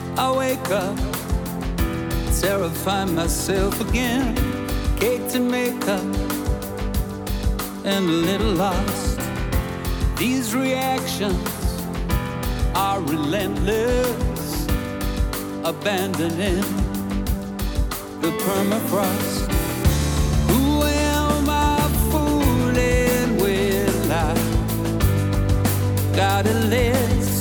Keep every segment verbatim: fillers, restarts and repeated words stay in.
I wake up, terrify myself again. Cake to make up, and a little lost. These reactions are relentless, abandoning the permafrost. Who am I fooling with? I got a list.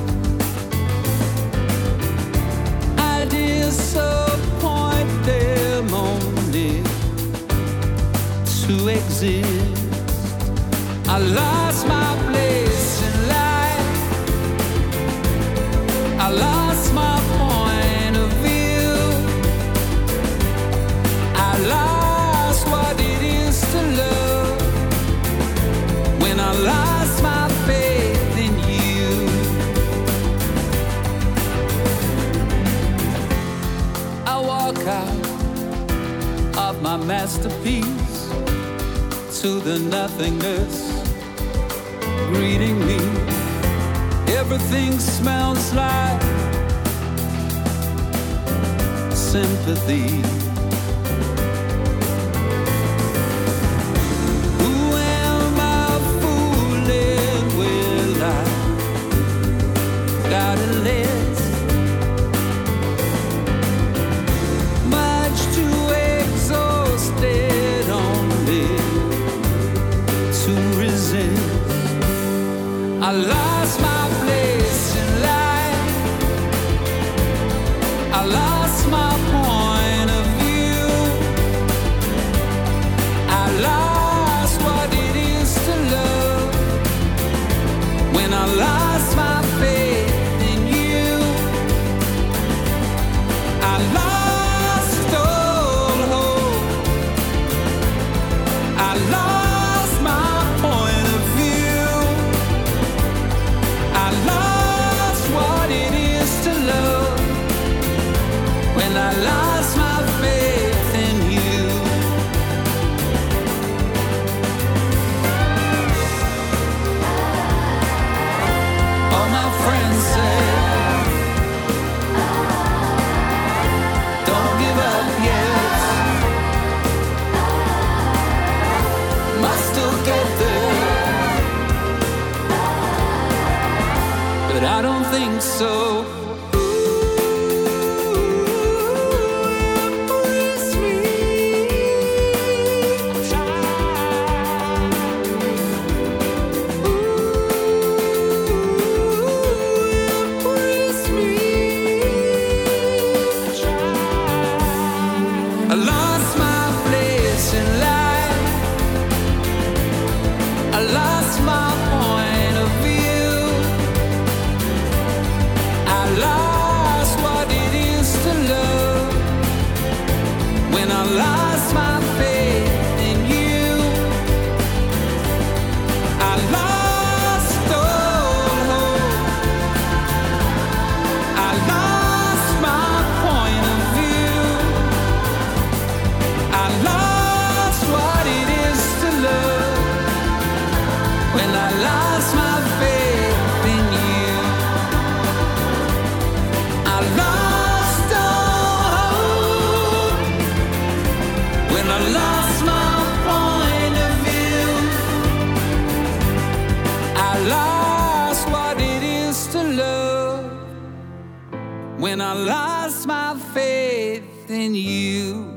I disappoint them only to exist. I lost my place in life. I lost my point of view. I lost what it is to love when I lost my faith in you. I walk out of my masterpiece to the nothingness greeting me. Everything smells like sympathy. Who am I fooling with? I got a list, much too exhausted only to resist. I lost my place in life. I lost my point of view. I lost what it is to love when I lost my faith in you. I lost all hope. I lost my point of view. I lost what it is to love when I lost my faith in you. All my friends say, don't give up yet. Must still get there, but I don't think so. I lost my place in life. I lost my point of view. I lost what it is to love when I lost my faith in you. I lost all hope. I lost my point of view. I lost what it is to love when I lost my faith in you. I lost all hope when I lost my point of view. I lost what it is to love when I lost my faith in you.